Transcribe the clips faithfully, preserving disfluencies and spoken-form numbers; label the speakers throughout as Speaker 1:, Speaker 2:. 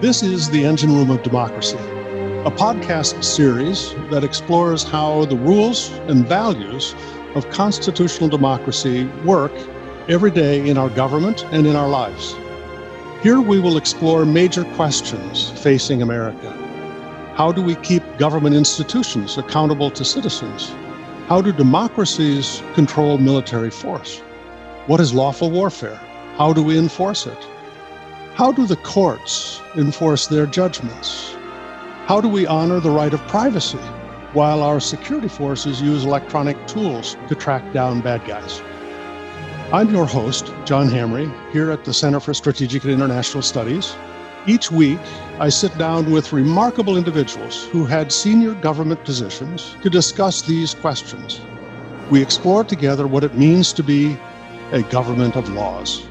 Speaker 1: This is The Engine Room of Democracy, a podcast series that explores how the rules and values of constitutional democracy work every day in our government and in our lives. Here we will explore major questions facing America. How do we keep government institutions accountable to citizens? How do democracies control military force? What is lawful warfare? How do we enforce it? How do the courts enforce their judgments? How do we honor the right of privacy while our security forces use electronic tools to track down bad guys? I'm your host, John Hamre, here at the Center for Strategic and International Studies. Each week, I sit down with remarkable individuals who had senior government positions to discuss these questions. We explore together what it means to be a government of laws.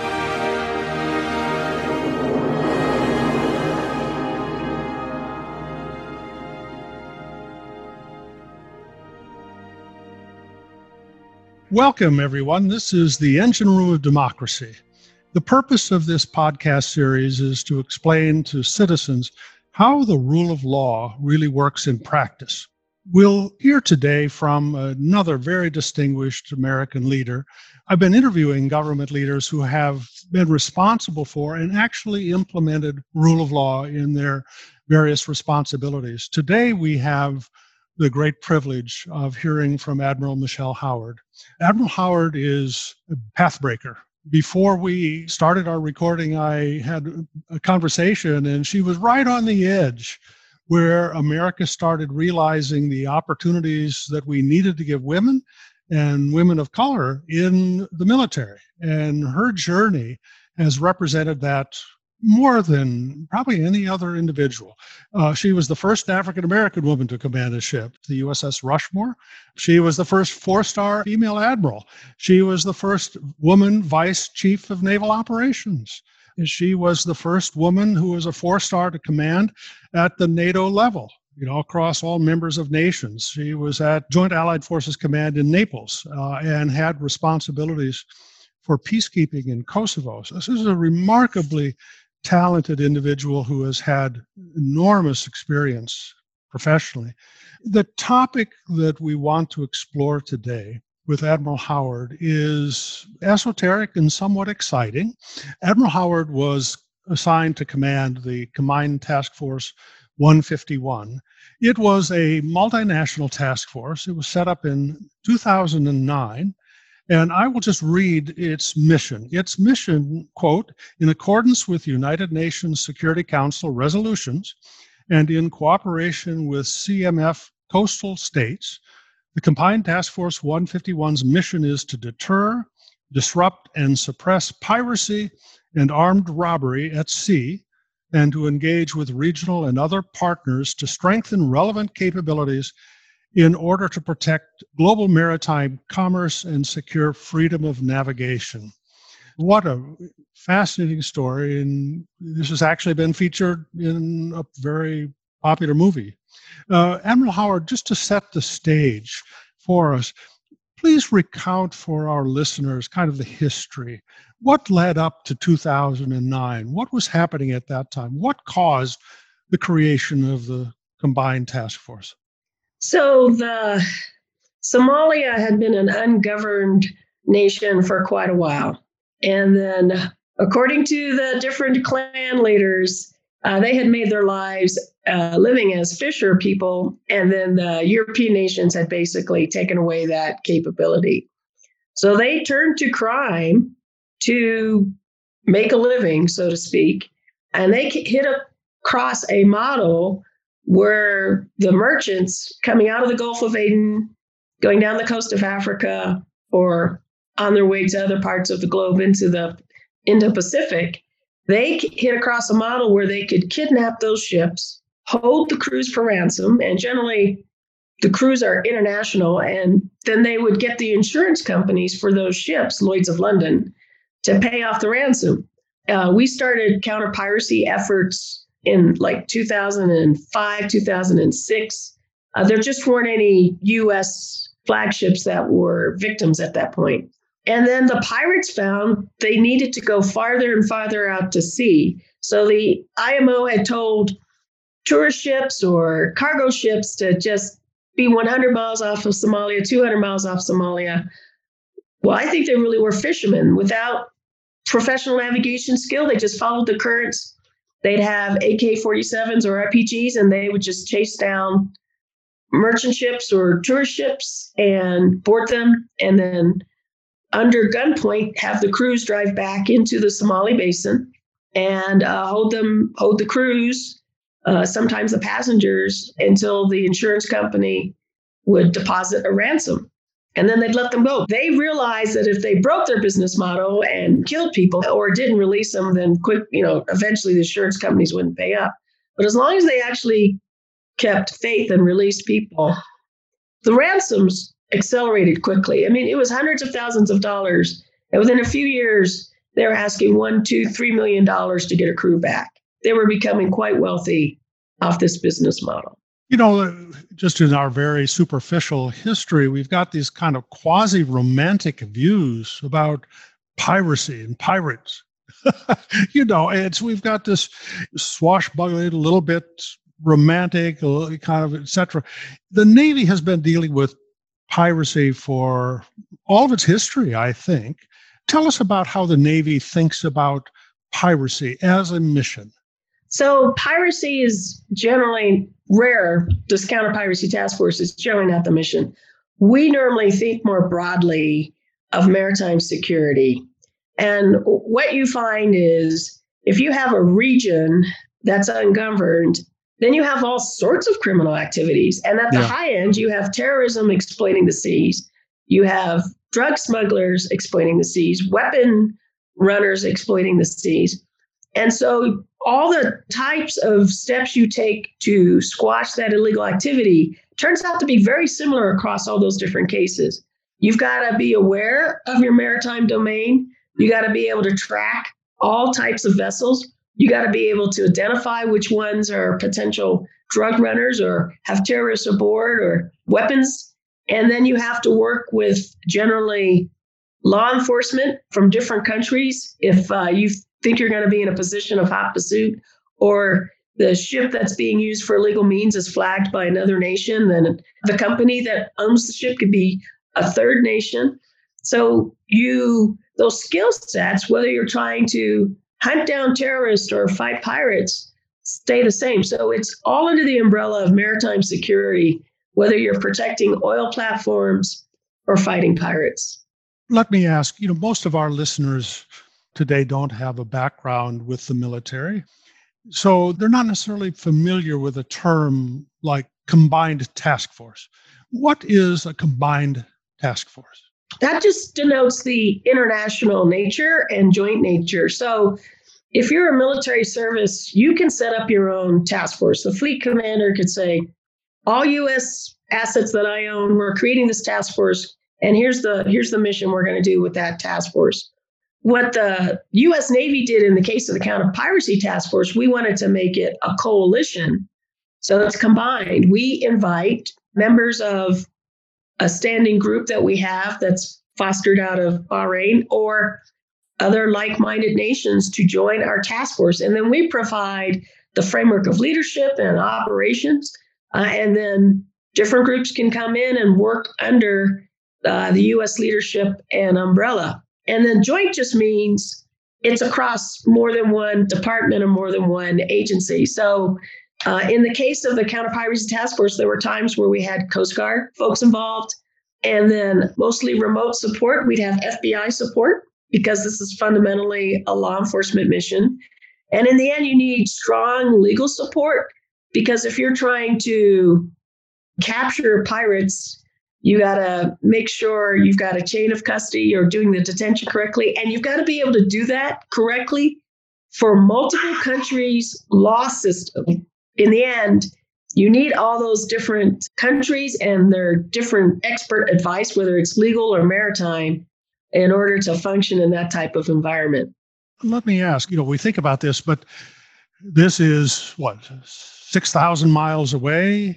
Speaker 1: Welcome, everyone. This is the Engine Room of Democracy. The purpose of this podcast series is to explain to citizens how the rule of law really works in practice. We'll hear today from another very distinguished American leader. I've been interviewing government leaders who have been responsible for and actually implemented rule of law in their various responsibilities. Today, we have the great privilege of hearing from Admiral Michelle Howard. Admiral Howard is a pathbreaker. Before we started our recording, I had a conversation, and she was right on the edge where America started realizing the opportunities that we needed to give women and women of color in the military. And her journey has represented that more than probably any other individual. Uh, she was the first African-American woman to command a ship, the U S S Rushmore. She was the first four-star female admiral. She was the first woman vice chief of naval operations. She was the first woman who was a four-star to command at the NATO level, you know, across all members of nations. She was at Joint Allied Forces Command in Naples uh, and had responsibilities for peacekeeping in Kosovo. So this is a remarkably talented individual who has had enormous experience professionally. The topic that we want to explore today with Admiral Howard is esoteric and somewhat exciting. Admiral Howard was assigned to command the Combined Task Force one fifty-one. It was a multinational task force. It was set up in two thousand nine. And I will just read its mission. Its mission, quote, in accordance with United Nations Security Council resolutions and in cooperation with C M F coastal states, the Combined Task Force one fifty-one's mission is to deter, disrupt, and suppress piracy and armed robbery at sea, and to engage with regional and other partners to strengthen relevant capabilities in order to protect global maritime commerce and secure freedom of navigation. What a fascinating story, and this has actually been featured in a very popular movie. Uh, Admiral Howard, just to set the stage for us, please recount for our listeners kind of the history. What led up to two thousand nine? What was happening at that time? What caused the creation of the Combined Task Force?
Speaker 2: So the Somalia had been an ungoverned nation for quite a while. And then, according to the different clan leaders, uh, they had made their lives uh, living as fisher people. And then the European nations had basically taken away that capability. So they turned to crime to make a living, so to speak. And they hit across a model where the merchants coming out of the Gulf of Aden, going down the coast of Africa, or on their way to other parts of the globe into the Indo-Pacific, they hit across a model where they could kidnap those ships, hold the crews for ransom, and generally the crews are international, and then they would get the insurance companies for those ships, Lloyd's of London, to pay off the ransom. Uh, we started counter-piracy efforts in like two thousand five, two thousand six. Uh, there just weren't any U S flagships that were victims at that point. And then the pirates found they needed to go farther and farther out to sea. So the I M O had told tourist ships or cargo ships to just be one hundred miles off of Somalia, two hundred miles off Somalia. Well, I think they really were fishermen without professional navigation skill. They just followed the currents. They'd have A K forty-sevens or R P Gs, and they would just chase down merchant ships or tourist ships and board them, and then under gunpoint have the crews drive back into the Somali basin and uh, hold them, hold the crews, uh, sometimes the passengers, until the insurance company would deposit a ransom. And then they'd let them go. They realized that if they broke their business model and killed people or didn't release them, then quick, you know, eventually the insurance companies wouldn't pay up. But as long as they actually kept faith and released people, the ransoms accelerated quickly. I mean, it was hundreds of thousands of dollars. And within a few years, they were asking one, two, three million dollars to get a crew back. They were becoming quite wealthy off this business model.
Speaker 1: You know, just in our very superficial history, we've got these kind of quasi-romantic views about piracy and pirates. You know, it's we've got this swashbuckling, a little bit romantic, a little kind of et cetera. The Navy has been dealing with piracy for all of its history, I think. Tell us about how the Navy thinks about piracy as a mission.
Speaker 2: So piracy is generally rare. This counter-piracy task force is generally not the mission. We normally think more broadly of maritime security. And what you find is if you have a region that's ungoverned, then you have all sorts of criminal activities. And at the yeah. high end, you have terrorism exploiting the seas. You have drug smugglers exploiting the seas, weapon runners exploiting the seas. And so all the types of steps you take to squash that illegal activity turns out to be very similar across all those different cases. You've got to be aware of your maritime domain. You got to be able to track all types of vessels. You got to be able to identify which ones are potential drug runners or have terrorists aboard or weapons. And then you have to work with generally law enforcement from different countries. If uh, you think you're going to be in a position of hot pursuit, or the ship that's being used for illegal means is flagged by another nation, then the company that owns the ship could be a third nation. So you, those skill sets, whether you're trying to hunt down terrorists or fight pirates, stay the same. So it's all under the umbrella of maritime security, whether you're protecting oil platforms or fighting pirates.
Speaker 1: Let me ask, you know, most of our listeners today don't have a background with the military. So they're not necessarily familiar with a term like combined task force. What is a combined task force?
Speaker 2: That just denotes the international nature and joint nature. So if you're a military service, you can set up your own task force. The fleet commander could say, all U S assets that I own, we're creating this task force, and here's the here's the mission we're going to do with that task force. What the U S Navy did in the case of the counter-piracy task force, we wanted to make it a coalition. So it's combined. We invite members of a standing group that we have that's fostered out of Bahrain or other like-minded nations to join our task force. And then we provide the framework of leadership and operations. Uh, and then different groups can come in and work under uh, the U S leadership and umbrella. And then joint just means it's across more than one department or more than one agency. So uh, in the case of the counter-piracy task force, there were times where we had Coast Guard folks involved, and then mostly remote support. We'd have F B I support because this is fundamentally a law enforcement mission. And in the end, you need strong legal support because if you're trying to capture pirates, you got to make sure you've got a chain of custody, you're doing the detention correctly, and you've got to be able to do that correctly for multiple countries' law system. In the end, you need all those different countries and their different expert advice, whether it's legal or maritime, in order to function in that type of environment.
Speaker 1: Let me ask, you know, we think about this, but this is what, six thousand miles away,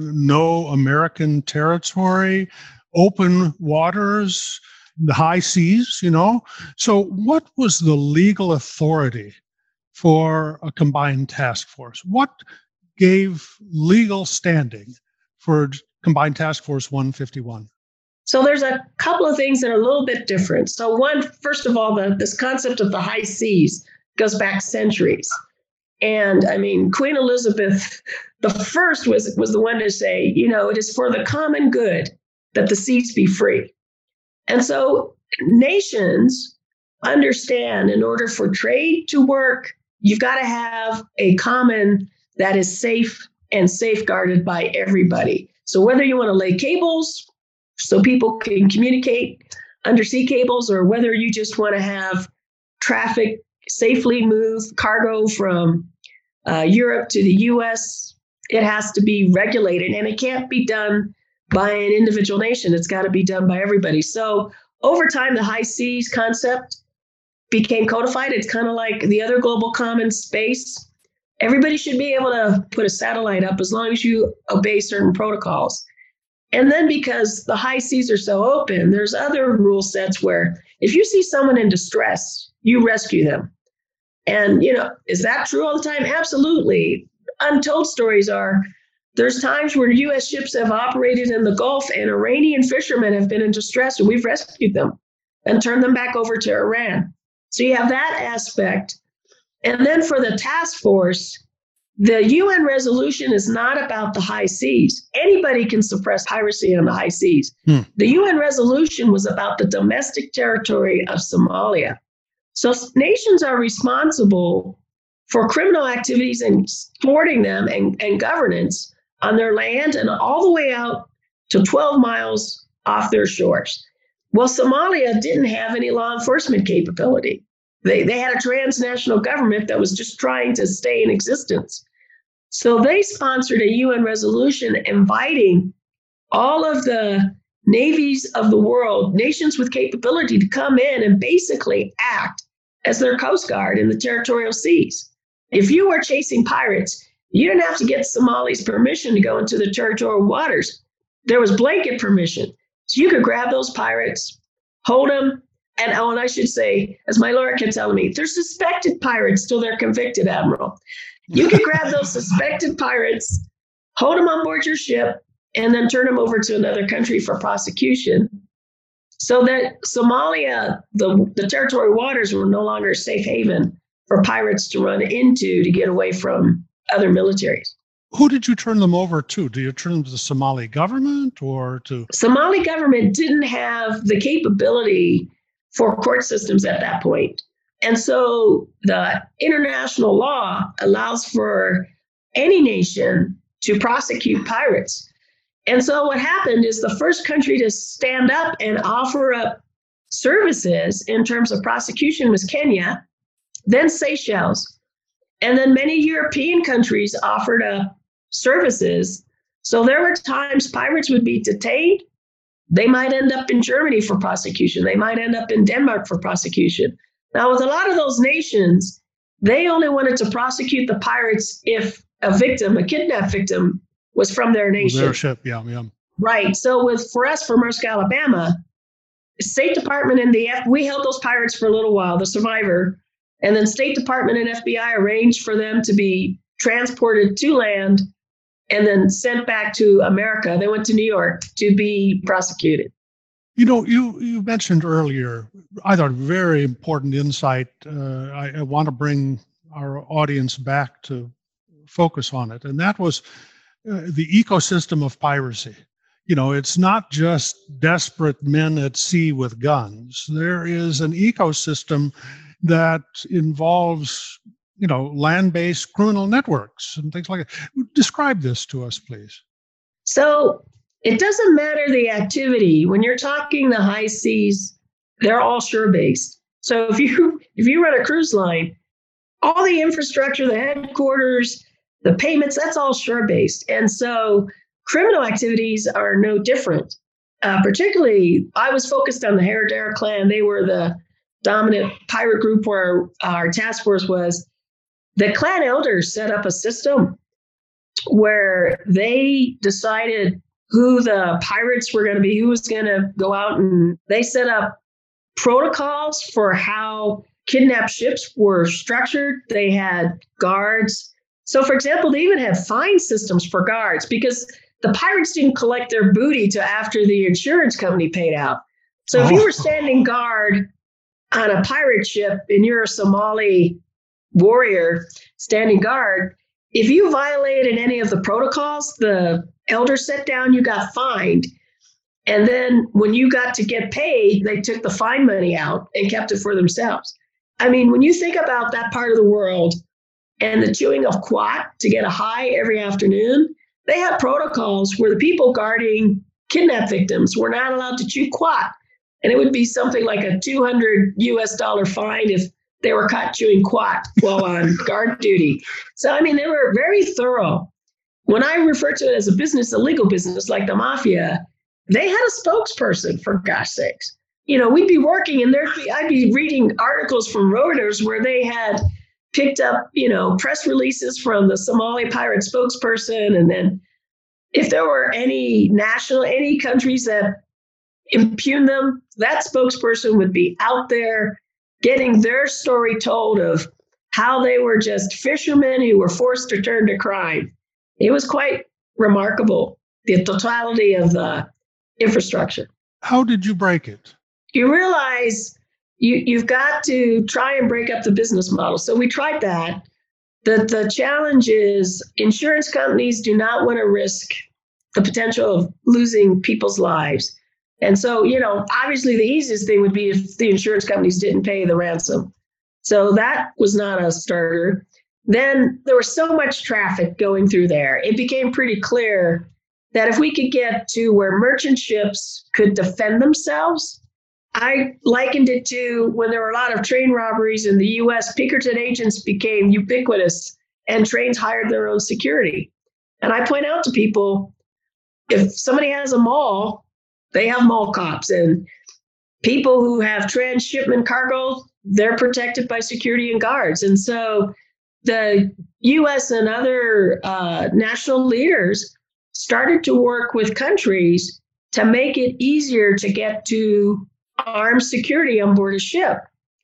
Speaker 1: no American territory, open waters, the high seas, you know. So what was the legal authority for a combined task force? What gave legal standing for Combined Task Force one fifty-one?
Speaker 2: So there's a couple of things that are a little bit different. So one, first of all, the, this concept of the high seas goes back centuries. And I mean, Queen Elizabeth the First was, was the one to say, you know, it is for the common good that the seas be free. And so nations understand in order for trade to work, you've got to have a common that is safe and safeguarded by everybody. So whether you want to lay cables so people can communicate undersea cables, or whether you just want to have traffic safely move cargo from uh, Europe to the U S, it has to be regulated, and it can't be done by an individual nation. It's got to be done by everybody. So over time, the high seas concept became codified. It's kind of like the other global common space. Everybody should be able to put a satellite up as long as you obey certain protocols. And then because the high seas are so open, there's other rule sets where if you see someone in distress, you rescue them. And, you know, is that true all the time? Absolutely. Untold stories are there's times where U S ships have operated in the Gulf and Iranian fishermen have been in distress, and we've rescued them and turned them back over to Iran. So you have that aspect. And then for the task force, the U N resolution is not about the high seas. Anybody can suppress piracy on the high seas. Hmm. The U N resolution was about the domestic territory of Somalia. So nations are responsible for criminal activities and thwarting them and, and governance on their land and all the way out to twelve miles off their shores. Well, Somalia didn't have any law enforcement capability. They, they had a transnational government that was just trying to stay in existence. So they sponsored a U N resolution inviting all of the navies of the world, nations with capability, to come in and basically act as their coast guard in the territorial seas. If you were chasing pirates, you didn't have to get Somali's permission to go into the territorial waters. There was blanket permission. So you could grab those pirates, hold them, and oh, and I should say, as my lawyer kept telling me, they're suspected pirates till they're convicted, Admiral. You could grab those suspected pirates, hold them on board your ship, and then turn them over to another country for prosecution. So that Somalia, the, the territorial waters were no longer a safe haven for pirates to run into to get away from other militaries.
Speaker 1: Who did you turn them over to? Do you turn them to the Somali government or to?
Speaker 2: Somali government didn't have the capability for court systems at that point. And so the international law allows for any nation to prosecute pirates. And so what happened is the first country to stand up and offer up services in terms of prosecution was Kenya, then Seychelles, and then many European countries offered up services. So there were times pirates would be detained. They might end up in Germany for prosecution. They might end up in Denmark for prosecution. Now, with a lot of those nations, they only wanted to prosecute the pirates if a victim, a kidnapped victim, was from their nation.
Speaker 1: Their ship, yeah, yeah.
Speaker 2: Right. So with for us, for Maersk, Alabama, State Department and the F, we held those pirates for a little while, the survivor, and then State Department and F B I arranged for them to be transported to land and then sent back to America. They went to New York to be prosecuted.
Speaker 1: You know, you, you mentioned earlier, I thought, very important insight. Uh, I, I want to bring our audience back to focus on it. And that was uh, the ecosystem of piracy. You know, it's not just desperate men at sea with guns. There is an ecosystem that involves, you know, land-based criminal networks and things like that. Describe this to us, please.
Speaker 2: So it doesn't matter the activity. When you're talking the high seas, they're all shore-based. So if you if you run a cruise line, all the infrastructure, the headquarters, the payments, that's all shore-based. And so criminal activities are no different. Uh, particularly, I was focused on the Haradara clan. They were the dominant pirate group where our task force was. The clan elders set up a system where they decided who the pirates were going to be, who was going to go out, and they set up protocols for how kidnapped ships were structured. They had guards. So, for example, they even had fine systems for guards because the pirates didn't collect their booty till after the insurance company paid out. So if
Speaker 1: Oh.
Speaker 2: you were standing guard on a pirate ship and you're a Somali warrior standing guard, if you violated any of the protocols, the elder set down, you got fined. And then when you got to get paid, they took the fine money out and kept it for themselves. I mean, when you think about that part of the world and the chewing of quat to get a high every afternoon, they had protocols where the people guarding kidnap victims were not allowed to chew quat. And it would be something like a two hundred U S dollar fine if they were caught chewing quat while on guard duty. So, I mean, they were very thorough. When I refer to it as a business, a legal business like the mafia, they had a spokesperson, for gosh sakes. You know, we'd be working and there'd be, I'd be reading articles from Reuters where they had picked up, you know, press releases from the Somali pirate spokesperson. And then if there were any national, any countries that impugn them, that spokesperson would be out there getting their story told of how they were just fishermen who were forced to turn to crime. It was quite remarkable, the totality of the infrastructure.
Speaker 1: How did you break it?
Speaker 2: You realize you, you've got to try and break up the business model. So we tried that. The, the challenge is insurance companies do not want to risk the potential of losing people's lives. And so, you know, obviously the easiest thing would be if the insurance companies didn't pay the ransom. So that was not a starter. Then there was so much traffic going through there. It became pretty clear that if we could get to where merchant ships could defend themselves, I likened it to when there were a lot of train robberies in the U S, Pinkerton agents became ubiquitous and trains hired their own security. And I point out to people, if somebody has a mall, they have mall cops, and people who have transshipment cargo, they're protected by security and guards. And so the U S and other uh, national leaders started to work with countries to make it easier to get to armed security on board a ship.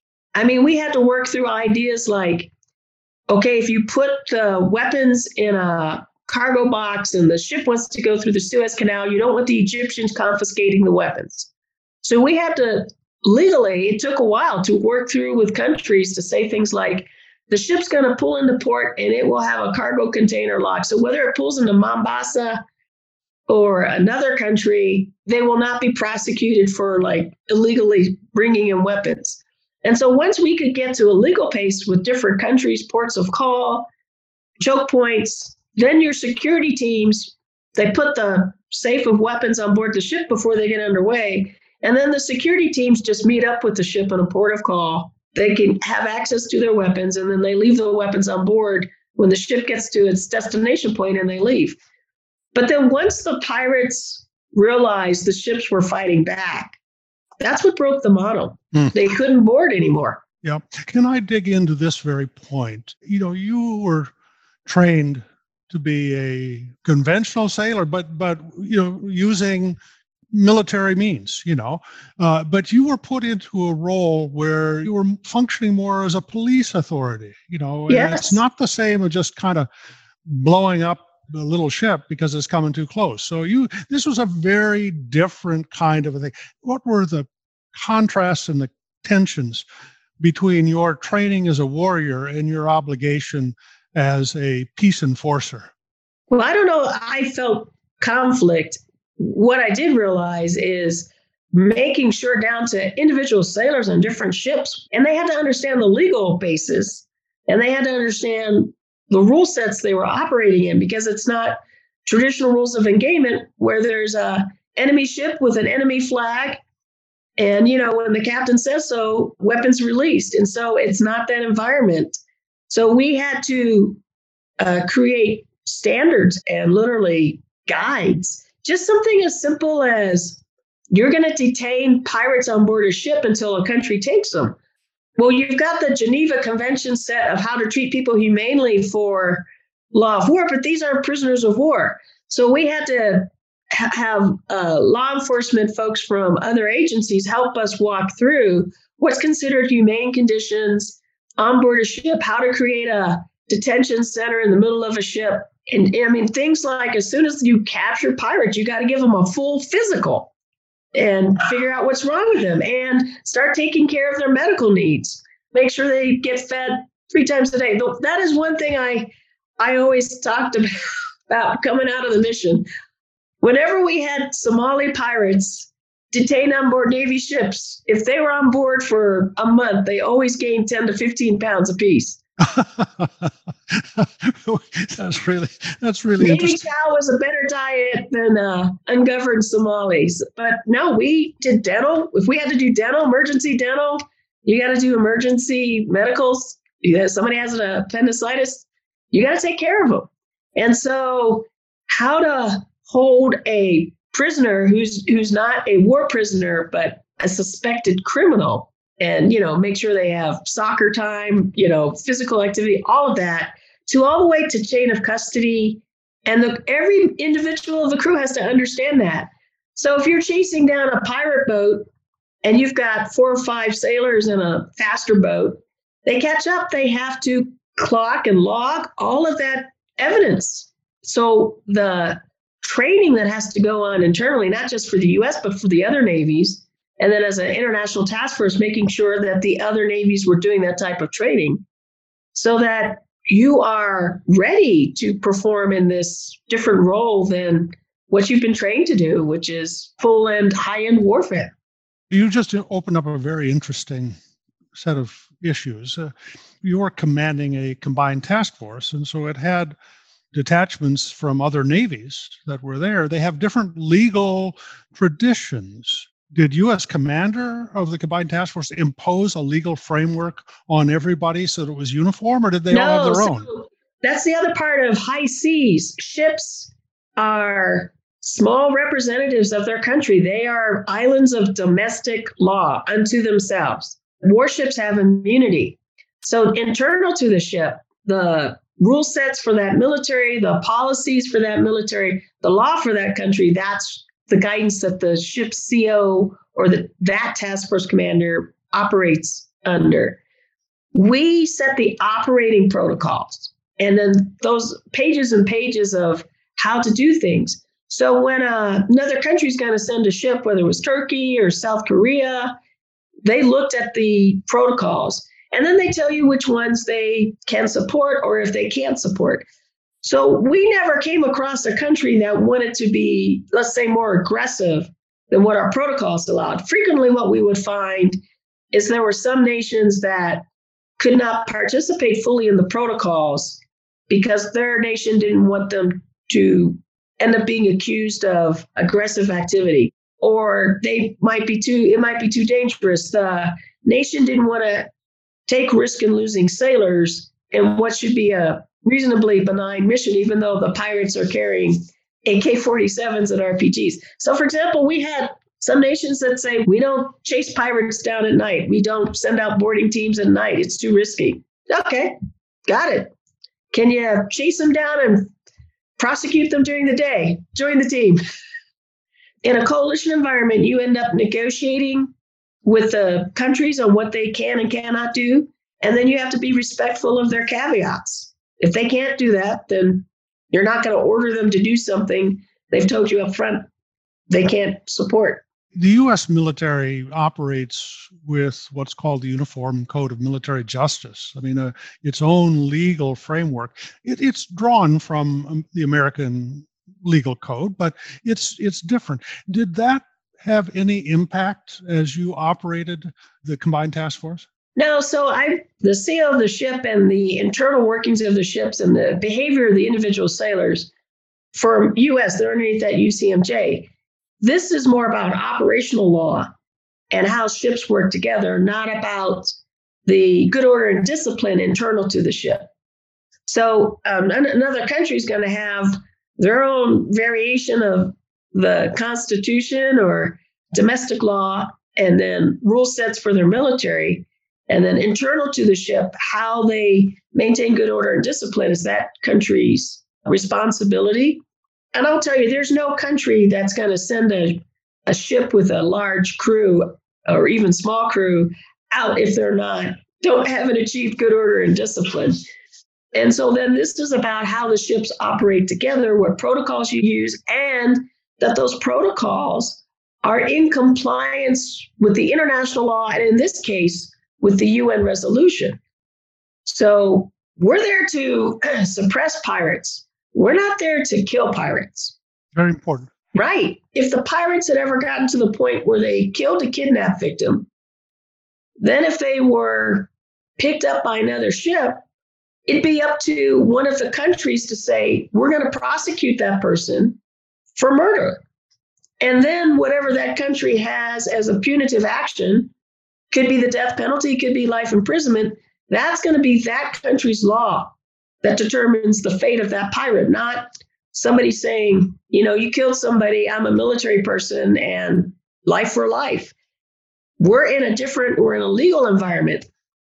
Speaker 2: I mean, we had to work through ideas like, okay, if you put the weapons in a cargo box and the ship wants to go through the Suez Canal, you don't want the Egyptians confiscating the weapons. So we had to, legally, it took a while to work through with countries to say things like, the ship's going to pull into port and it will have a cargo container lock. So whether it pulls into Mombasa or another country, they will not be prosecuted for like illegally bringing in weapons. And so once we could get to a legal pace with different countries, ports of call, choke points, then your security teams, they put the safe of weapons on board the ship before they get underway. And then the security teams just meet up with the ship in a port of call. They can have access to their weapons, and then they leave the weapons on board when the ship gets to its destination point and they leave. But then once the pirates realized the ships were fighting back, that's what broke the model. Hmm. They couldn't board anymore.
Speaker 1: Yeah. Can I dig into this very point? You know, you were trained to be a conventional sailor, but, but you know, using military means, you know, uh, but you were put into a role where you were functioning more as a police authority, you know, and
Speaker 2: yes.
Speaker 1: It's not the same as just kind of blowing up the little ship because it's coming too close. So you, this was a very different kind of a thing. What were the contrasts and the tensions between your training as a warrior and your obligation as a peace enforcer?
Speaker 2: Well, I don't know. I felt conflict. What I did realize is making sure down to individual sailors on different ships, and they had to understand the legal basis, and they had to understand the rule sets they were operating in, because it's not traditional rules of engagement where there's a enemy ship with an enemy flag. And, you know, when the captain says so, weapons released. And so it's not that environment. So we had to uh, create standards and literally guides. Just something as simple as you're going to detain pirates on board a ship until a country takes them. Well, you've got the Geneva Convention set of how to treat people humanely for law of war, but these aren't prisoners of war. So we had to ha- have uh, law enforcement folks from other agencies help us walk through what's considered humane conditions on board a ship, how to create a detention center in the middle of a ship. And I mean, things like as soon as you capture pirates, you got to give them a full physical and figure out what's wrong with them and start taking care of their medical needs. Make sure they get fed three times a day. That is one thing I I always talked about, about coming out of the mission. Whenever we had Somali pirates detained on board Navy ships, if they were on board for a month, they always gained ten to fifteen pounds apiece.
Speaker 1: that's really that's really
Speaker 2: Navy
Speaker 1: interesting.
Speaker 2: chow was a better diet than uh, ungoverned Somalis. But no, we did dental. If we had to do dental, emergency dental, you got to do emergency medicals. If somebody has an appendicitis, you got to take care of them. And so how to hold a prisoner who's who's not a war prisoner, but a suspected criminal, and, you know, make sure they have soccer time, you know, physical activity, all of that, to all the way to chain of custody. And the, every individual of the crew has to understand that. So if you're chasing down a pirate boat and you've got four or five sailors in a faster boat, they catch up, they have to clock and log all of that evidence. So the training that has to go on internally, not just for the U S, but for the other navies, and then as an international task force, making sure that the other navies were doing that type of training so that you are ready to perform in this different role than what you've been trained to do, which is full-end, high-end warfare.
Speaker 1: You just opened up a very interesting set of issues. Uh, you were commanding a combined task force, and so it had detachments from other navies that were there. They have different legal traditions. Did you, as commander of the combined task force, impose a legal framework on everybody so that it was uniform, or did they
Speaker 2: no,
Speaker 1: all have their
Speaker 2: so
Speaker 1: own?
Speaker 2: That's the other part of high seas. Ships are small representatives of their country. They are islands of domestic law unto themselves. Warships have immunity. So internal to the ship, the rule sets for that military, the policies for that military, the law for that country, that's the guidance that the ship's C O or the, that task force commander operates under. We set the operating protocols, and then those pages and pages of how to do things. So when uh, another country is going to send a ship, whether it was Turkey or South Korea, they looked at the protocols, and then they tell you which ones they can support or if they can't support. So we never came across a country that wanted to be, let's say, more aggressive than what our protocols allowed. Frequently, what we would find is there were some nations that could not participate fully in the protocols because their nation didn't want them to end up being accused of aggressive activity, or they might be too, it might be too dangerous. The nation didn't want to take risk in losing sailors in what should be a reasonably benign mission, even though the pirates are carrying A K forty-sevens and R P Gs. So, for example, we had some nations that say, we don't chase pirates down at night. We don't send out boarding teams at night. It's too risky. Okay, got it. Can you chase them down and prosecute them during the day? Join the team. In a coalition environment, you end up negotiating with the countries on what they can and cannot do, and then you have to be respectful of their caveats. If they can't do that, then you're not going to order them to do something they've told you up front they can't support.
Speaker 1: The U S military operates with what's called the Uniform Code of Military Justice. I mean, uh, its own legal framework. It, it's drawn from um, the American legal code, but it's it's different. Did that have any impact as you operated the combined task force?
Speaker 2: No, so I, the C O of the ship and the internal workings of the ships and the behavior of the individual sailors for U S, they're underneath that U C M J. This is more about operational law and how ships work together, not about the good order and discipline internal to the ship. So um, another country is going to have their own variation of the Constitution or domestic law, and then rule sets for their military. And then internal to the ship, how they maintain good order and discipline is that country's responsibility. And I'll tell you, there's no country that's going to send a, a ship with a large crew or even small crew out if they're not, don't haven't achieved good order and discipline. And so then this is about how the ships operate together, what protocols you use, and that those protocols are in compliance with the international law, and in this case, with the U N resolution. So we're there to suppress pirates. We're not there to kill pirates.
Speaker 1: Very important.
Speaker 2: Right. If the pirates had ever gotten to the point where they killed a kidnap victim, then if they were picked up by another ship, it'd be up to one of the countries to say, we're going to prosecute that person for murder. And then whatever that country has as a punitive action, could be the death penalty, could be life imprisonment, that's going to be that country's law that determines the fate of that pirate, not somebody saying, you know, you killed somebody, I'm a military person, and life for life. We're in a different, we're in a legal environment.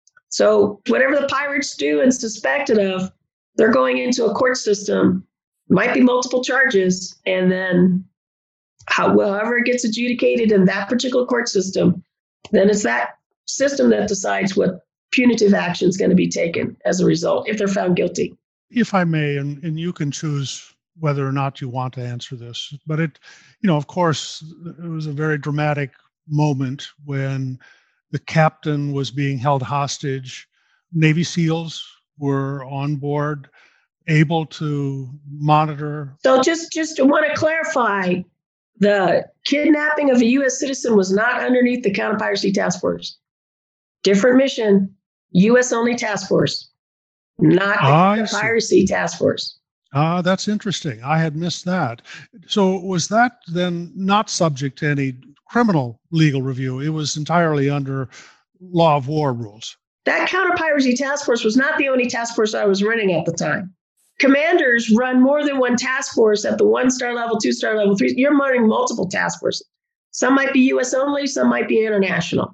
Speaker 2: So whatever the pirates do and suspected of, they're going into a court system, might be multiple charges, and then how, however it gets adjudicated in that particular court system, then it's that system that decides what punitive action is going to be taken as a result if they're found guilty.
Speaker 1: If I may, and, and you can choose whether or not you want to answer this, but it, you know, of course, it was a very dramatic moment when the captain was being held hostage. Navy SEALs were on board, able to monitor.
Speaker 2: So just, just want to clarify, the kidnapping of a U S citizen was not underneath the Counter-Piracy Task Force. Different mission, U S only task force, not the
Speaker 1: Ah,
Speaker 2: Counter-Piracy Task Force.
Speaker 1: Ah, that's interesting. I had missed that. So was that then not subject to any criminal legal review? It was entirely under law of war rules.
Speaker 2: That Counter-Piracy Task Force was not the only task force I was running at the time. Commanders run more than one task force at the one-star level, two-star level, three. You're running multiple task forces. Some might be U S only, some might be international.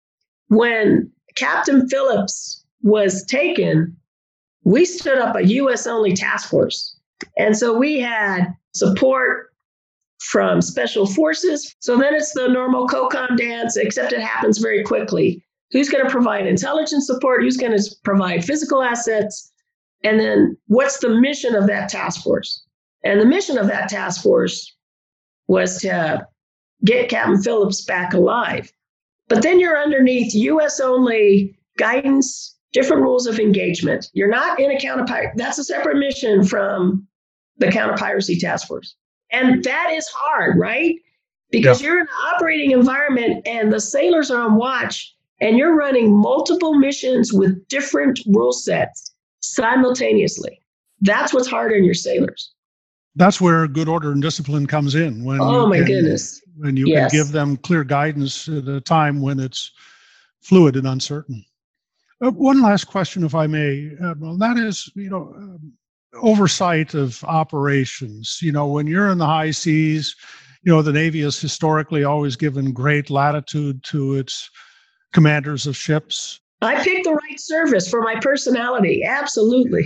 Speaker 2: When Captain Phillips was taken, we stood up a U S only task force. And so we had support from special forces. So then it's the normal COCOM dance, except it happens very quickly. Who's going to provide intelligence support? Who's going to provide physical assets? And then what's the mission of that task force? And the mission of that task force was to get Captain Phillips back alive. But then you're underneath U S only guidance, different rules of engagement. You're not in a counter-piracy. That's a separate mission from the Counter-Piracy Task Force. And that is hard, right? Because yeah. You're in an operating environment and the sailors are on watch and you're running multiple missions with different rule sets simultaneously. That's what's hard on your sailors.
Speaker 1: That's where good order and discipline comes in. When
Speaker 2: oh,
Speaker 1: you
Speaker 2: my
Speaker 1: can,
Speaker 2: goodness.
Speaker 1: When you
Speaker 2: yes.
Speaker 1: can give them clear guidance at a time when it's fluid and uncertain. Uh, one last question, if I may, Admiral, that is, you know, um, oversight of operations. You know, when you're in the high seas, you know, the Navy has historically always given great latitude to its commanders of ships.
Speaker 2: I picked the right service for my personality. Absolutely.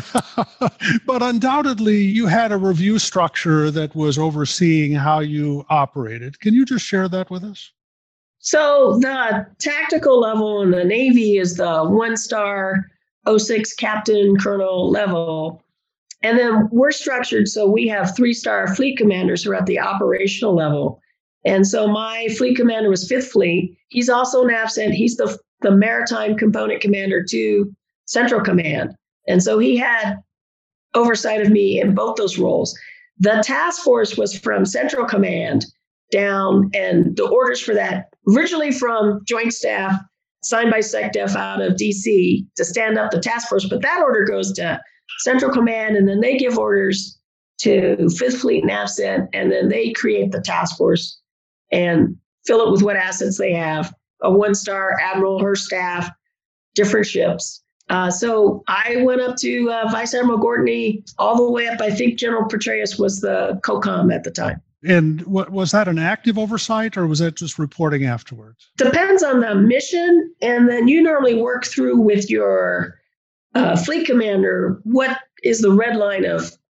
Speaker 1: But undoubtedly, you had a review structure that was overseeing how you operated. Can you just share that with us?
Speaker 2: So the tactical level in the Navy is the one-star oh six captain colonel level. And then we're structured so we have three-star fleet commanders who are at the operational level. And so my fleet commander was Fifth Fleet. He's also an absent. He's the, the maritime component commander to Central Command. And so he had oversight of me in both those roles. The task force was from Central Command down, and the orders for that originally from Joint Staff, signed by SecDef out of D C to stand up the task force. But that order goes to Central Command, and then they give orders to Fifth Fleet and absent, and then they create the task force and fill it with what assets they have. A one-star admiral, her staff, different ships. Uh, so I went up to uh, Vice Admiral Gortney, all the way up. I think General Petraeus was the COCOM at the time.
Speaker 1: And what, was that an active oversight, or was that just reporting afterwards?
Speaker 2: Depends on the mission. And then you normally work through with your uh, fleet commander, what is the red line of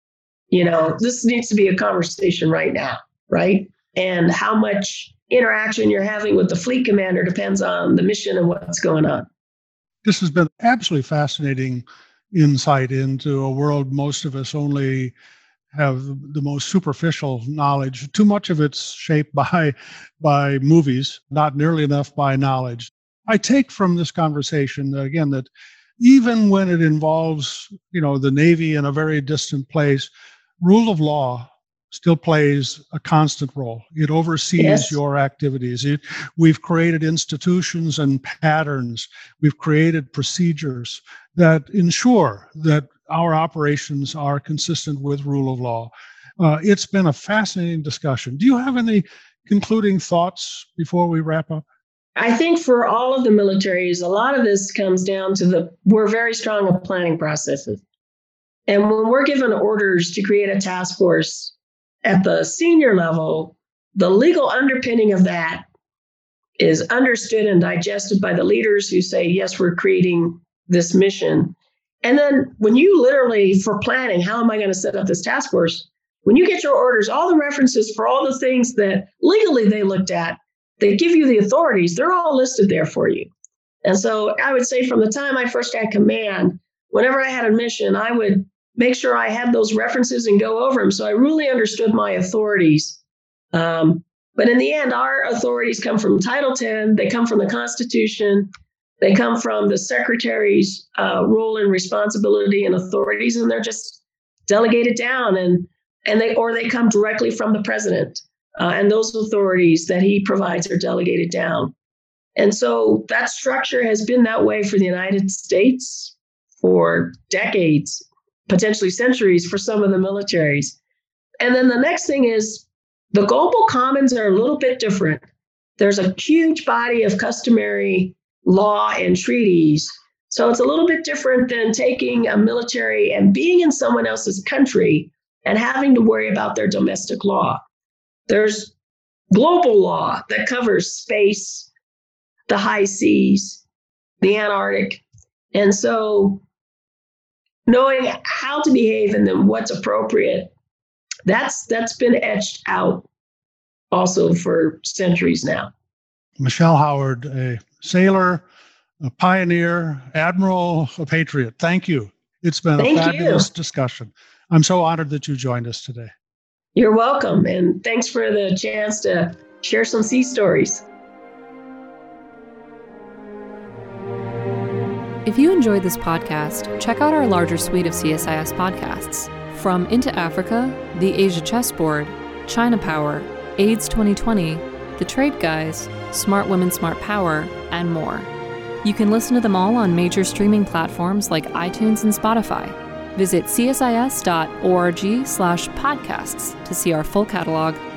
Speaker 2: You know, this needs to be a conversation right now, right? And how much interaction you're having with the fleet commander depends on the mission and what's going on.
Speaker 1: This has been absolutely fascinating insight into a world most of us only have the most superficial knowledge. Too much of it's shaped by, by movies, not nearly enough by knowledge. I take from this conversation, again, that even when it involves, you know, the Navy in a very distant place, rule of law still plays a constant role. It oversees yes. your activities. It, we've created institutions and patterns. We've created procedures that ensure that our operations are consistent with rule of law. Uh, it's been a fascinating discussion. Do you have any concluding thoughts before we wrap up?
Speaker 2: I think for all of the militaries, a lot of this comes down to the, we're very strong at planning processes. And when we're given orders to create a task force at the senior level, the legal underpinning of that is understood and digested by the leaders who say, yes, we're creating this mission. And then when you literally, for planning, how am I going to set up this task force? When you get your orders, all the references for all the things that legally they looked at, they give you the authorities, they're all listed there for you. And so I would say from the time I first got command, whenever I had a mission, I would make sure I had those references and go over them. So I really understood my authorities. Um, but in the end, our authorities come from Title ten, they come from the Constitution, they come from the Secretary's uh, role and responsibility and authorities, and they're just delegated down, and and they or they come directly from the President. Uh, and those authorities that he provides are delegated down. And so that structure has been that way for the United States for decades, potentially centuries for some of the militaries. And then the next thing is the global commons are a little bit different. There's a huge body of customary law and treaties. So it's a little bit different than taking a military and being in someone else's country and having to worry about their domestic law. There's global law that covers space, the high seas, the Antarctic. And so knowing how to behave and then what's appropriate, that's that's been etched out also for centuries now.
Speaker 1: Michelle Howard, a sailor, a pioneer, admiral, a patriot. Thank you. It's been Thank a fabulous you. discussion. I'm so honored that you joined us today.
Speaker 2: You're welcome. And thanks for the chance to share some sea stories.
Speaker 3: If you enjoyed this podcast, check out our larger suite of C S I S podcasts. From Into Africa, The Asia Chessboard, China Power, AIDS twenty twenty, The Trade Guys, Smart Women, Smart Power, and more. You can listen to them all on major streaming platforms like iTunes and Spotify. Visit csis dot org slash podcasts to see our full catalog